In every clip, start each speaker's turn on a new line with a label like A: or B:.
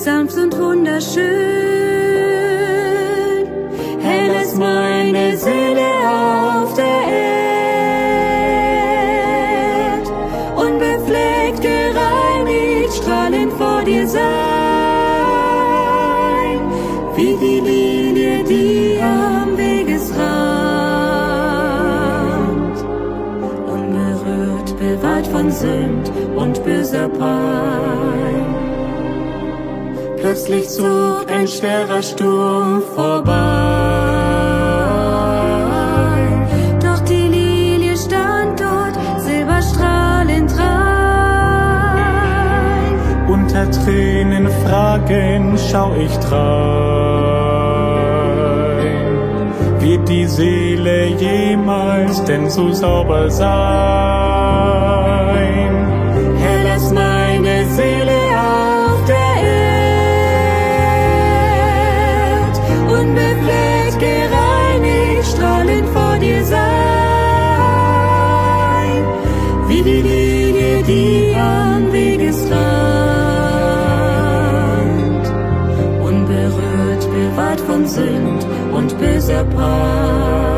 A: sanft und wunderschön. Hell ist meine Seele auf der Erd, unbefleckt, gereinigt, strahlend vor dir sein, wie die Lilie, die am Wegesrand, unberührt, bewahrt von Sünd und böser Pein. Plötzlich zog ein schwerer Sturm vorbei, doch die Lilie stand dort, silberstrahlend rein.
B: Unter Tränen fragend schau ich drein, wird die Seele jemals denn so sauber sein?
A: Hell ist meine Seele auf der Erd, unbefleckt, gereinigt, strahlend vor dir sein, wie die Lilie, die am Wegesrand, unberührt, bewahrt von Sünd und böser Pein.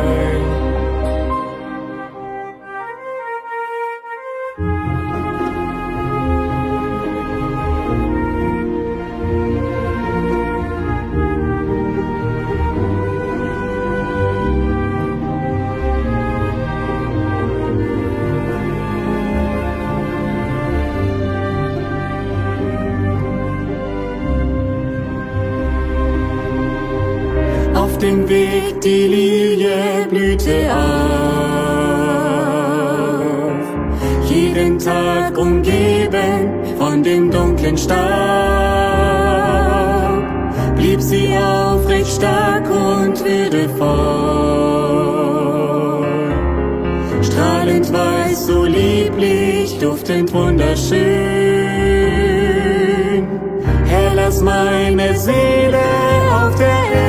B: Auf dem Weg die Lilie blühte auf, jeden Tag umgeben von dem dunklen Staub, blieb sie aufrecht, stark und würdevoll, strahlend weiß, so lieblich, duftend wunderschön. Hell ist meine Seele auf der Erde,